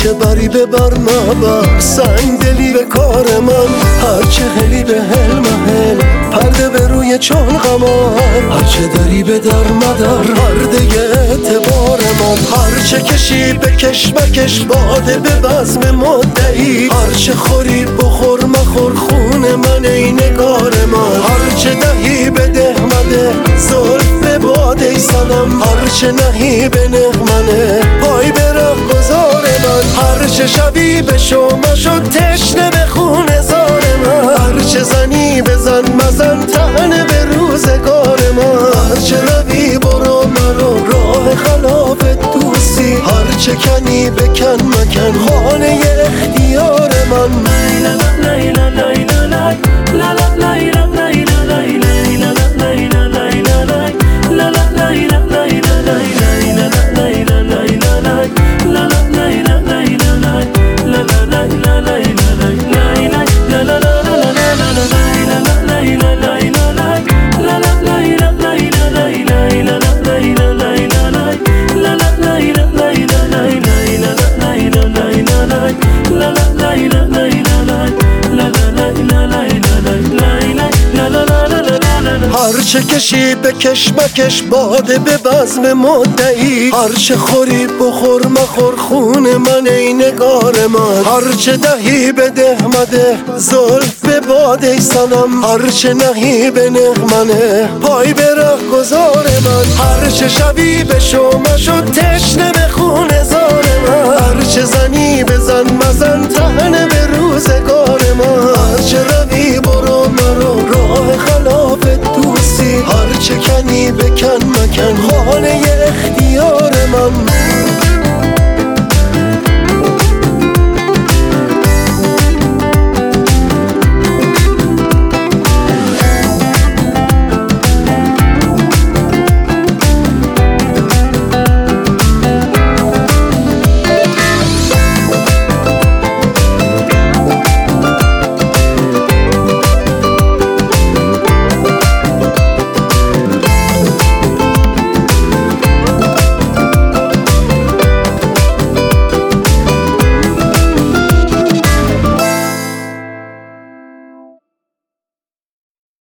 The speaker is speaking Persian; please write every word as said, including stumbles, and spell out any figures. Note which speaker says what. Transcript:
Speaker 1: هرچه بری ببر مبر، سنگ دلی به کار من، هرچه هلی به هل محل، پرده به روی چون قمر، هرچه داری به در مدر، پرده اعتبار من، هرچه کشی بکش مکش، باده به بزم مدعی، هرچه خوری بخور مخور، خون من ای نگار من، هرچه دهی بده مده، زلف به باده ای سنم، هرچه نهی به نغمنه، پای به رهگذار من، هرچه شبی به شما شد تشنه به خون زار من، هرچه زنی بزن مزن طعنه به روزگار من، هرچه روی برو مرو راه خلاف دوستی، هرچه کنی بکن مکن خانه اختیار من. هرچه کشی بکش مکش، باده به بزم مدعی، هرچه خوری بخور مخور، خون من ای نگار من، هرچه دهی بده مده، زلف به باده ای سنم، هرچه نهی به نغمنه، پای به رهگذار من، هرچه شبی به شما شد تشنه به خون زار من، هرچه زنی بزن مزن طعنه به روزگار من، هرچه روی برو مرو راه خلاف دوستی، هرچه کنی بکن مکن خانه